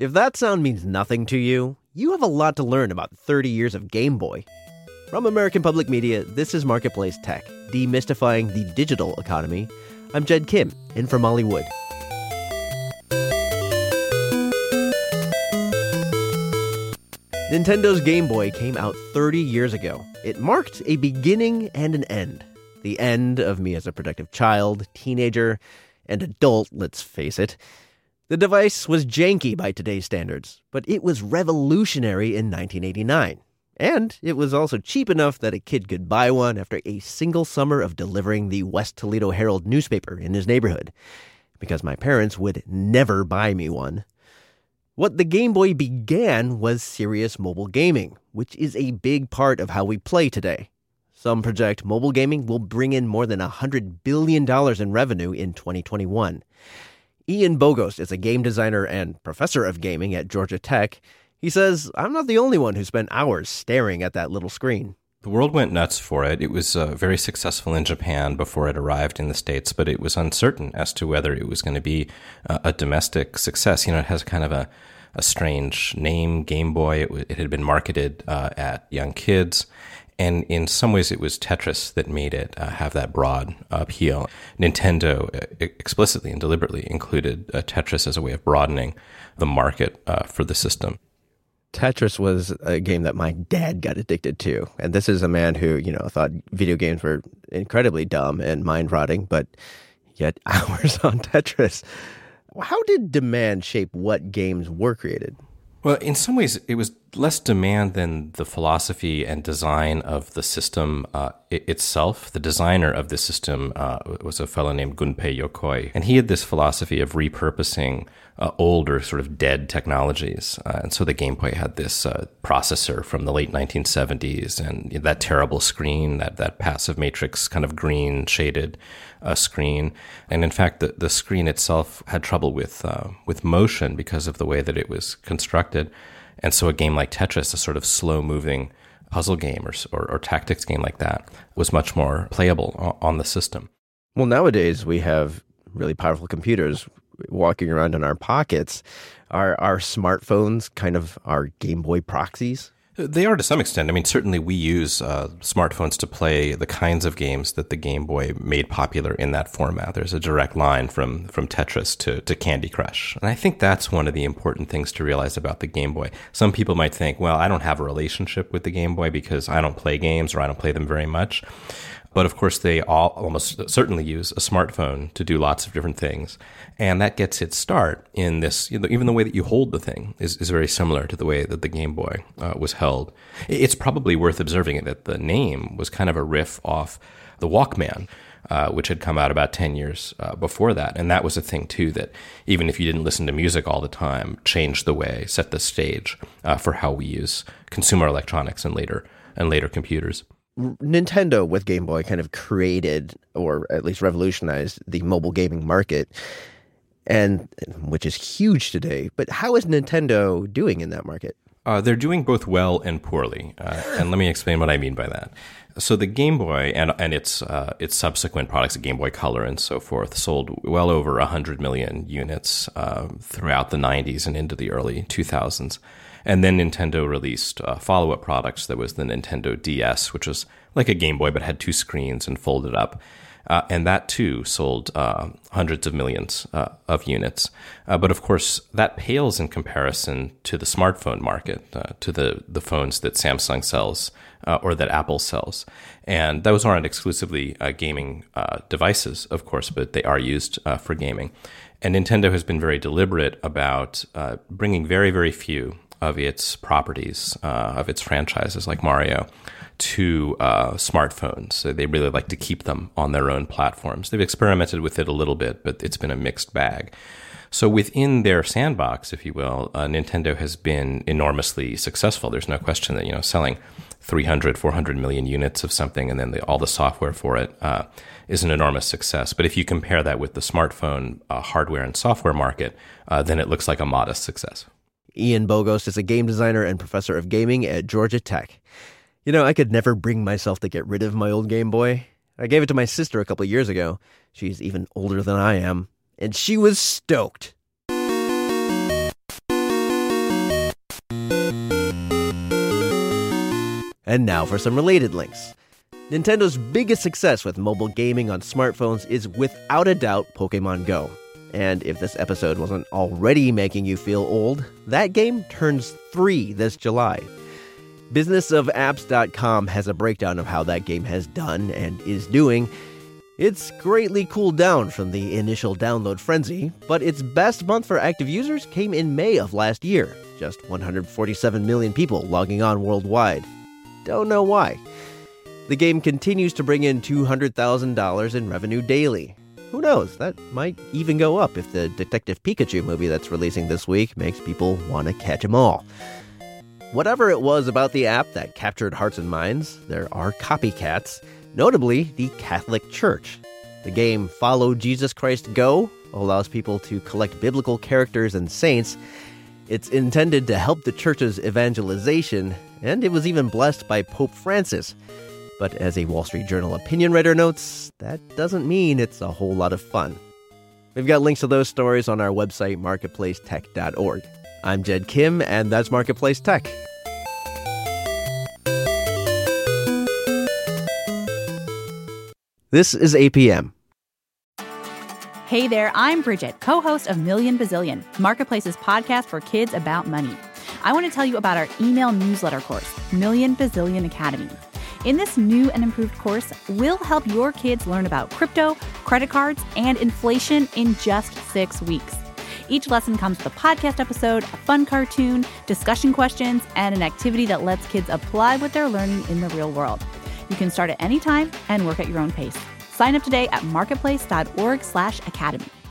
If that sound means nothing to you, you have a lot to learn about 30 years of Game Boy. From American Public Media, this is Marketplace Tech, demystifying the digital economy. I'm Jed Kim, in for Molly Wood. Nintendo's Game Boy came out 30 years ago. It marked a beginning and an end. The end of me as a productive child, teenager, and adult, let's face it. The device was janky by today's standards, but it was revolutionary in 1989. And it was also cheap enough that a kid could buy one after a single summer of delivering the West Toledo Herald newspaper in his neighborhood, because my parents would never buy me one. What the Game Boy began was serious mobile gaming, which is a big part of how we play today. Some project mobile gaming will bring in more than $100 billion in revenue in 2021. Ian Bogost is a game designer and professor of gaming at Georgia Tech. He says, I'm not the only one who spent hours staring at that little screen. The world went nuts for it. It was very successful in Japan before it arrived in the States, but it was uncertain as to whether it was going to be a domestic success. You know, it has kind of a strange name, Game Boy. It had been marketed at young kids. And in some ways, it was Tetris that made it have that broad appeal. Nintendo explicitly and deliberately included Tetris as a way of broadening the market for the system. Tetris was a game that my dad got addicted to. And this is a man who, thought video games were incredibly dumb and mind-rotting, but yet hours on Tetris. How did demand shape what games were created? Well, in some ways, it was less demand than the philosophy and design of the system itself. The designer of the system was a fellow named Gunpei Yokoi, and he had this philosophy of repurposing older, sort of dead technologies. And so the Game Boy had this processor from the late 1970s, and that terrible screen, that passive matrix kind of green shaded screen. And in fact, the screen itself had trouble with motion because of the way that it was constructed. And so a game like Tetris, a sort of slow-moving puzzle game or tactics game like that, was much more playable on the system. Well, nowadays we have really powerful computers walking around in our pockets. Are our smartphones kind of our Game Boy proxies? They are to some extent. I mean, certainly we use smartphones to play the kinds of games that the Game Boy made popular in that format. There's a direct line from Tetris to Candy Crush. And I think that's one of the important things to realize about the Game Boy. Some people might think, well, I don't have a relationship with the Game Boy because I don't play games or I don't play them very much. But of course, they all almost certainly use a smartphone to do lots of different things. And that gets its start in this, even the way that you hold the thing is very similar to the way that the Game Boy was held. It's probably worth observing that the name was kind of a riff off the Walkman, which had come out about 10 years before that. And that was a thing, too, that even if you didn't listen to music all the time, changed the way, set the stage for how we use consumer electronics and later computers. Nintendo with Game Boy kind of created, or at least revolutionized, the mobile gaming market, and which is huge today. But how is Nintendo doing in that market? They're doing both well and poorly, and let me explain what I mean by that. So the Game Boy and its subsequent products, the Game Boy Color and so forth, sold well over 100 million units throughout the 90s and into the early 2000s. And then Nintendo released follow-up products. That was the Nintendo DS, which was like a Game Boy but had two screens and folded up. And that, too, sold hundreds of millions of units. But, of course, that pales in comparison to the smartphone market, to the phones that Samsung sells or that Apple sells. And those aren't exclusively gaming devices, of course, but they are used for gaming. And Nintendo has been very deliberate about bringing very, very few of its properties, of its franchises like Mario, to smartphones. So they really like to keep them on their own platforms. They've experimented with it a little bit, but it's been a mixed bag. So within their sandbox, if you will, Nintendo has been enormously successful. There's no question that, selling 300, 400 million units of something and then all the software for it is an enormous success. But if you compare that with the smartphone hardware and software market, then it looks like a modest success. Ian Bogost is a game designer and professor of gaming at Georgia Tech. I could never bring myself to get rid of my old Game Boy. I gave it to my sister a couple of years ago. She's even older than I am, and she was stoked. And now for some related links. Nintendo's biggest success with mobile gaming on smartphones is without a doubt Pokemon Go. And if this episode wasn't already making you feel old, that game turns 3 this July. Businessofapps.com has a breakdown of how that game has done and is doing. It's greatly cooled down from the initial download frenzy, but its best month for active users came in May of last year. Just 147 million people logging on worldwide. Don't know why. The game continues to bring in $200,000 in revenue daily. Who knows, that might even go up if the Detective Pikachu movie that's releasing this week makes people want to catch 'em all. Whatever it was about the app that captured hearts and minds, there are copycats, notably the Catholic Church. The game Follow Jesus Christ Go allows people to collect biblical characters and saints. It's intended to help the church's evangelization, and it was even blessed by Pope Francis. But as a Wall Street Journal opinion writer notes, that doesn't mean it's a whole lot of fun. We've got links to those stories on our website, marketplacetech.org. I'm Jed Kim, and that's Marketplace Tech. This is APM. Hey there, I'm Bridget, co-host of Million Bazillion, Marketplace's podcast for kids about money. I want to tell you about our email newsletter course, Million Bazillion Academy. In this new and improved course, we'll help your kids learn about crypto, credit cards, and inflation in just 6 weeks. Each lesson comes with a podcast episode, a fun cartoon, discussion questions, and an activity that lets kids apply what they're learning in the real world. You can start at any time and work at your own pace. Sign up today at marketplace.org/academy.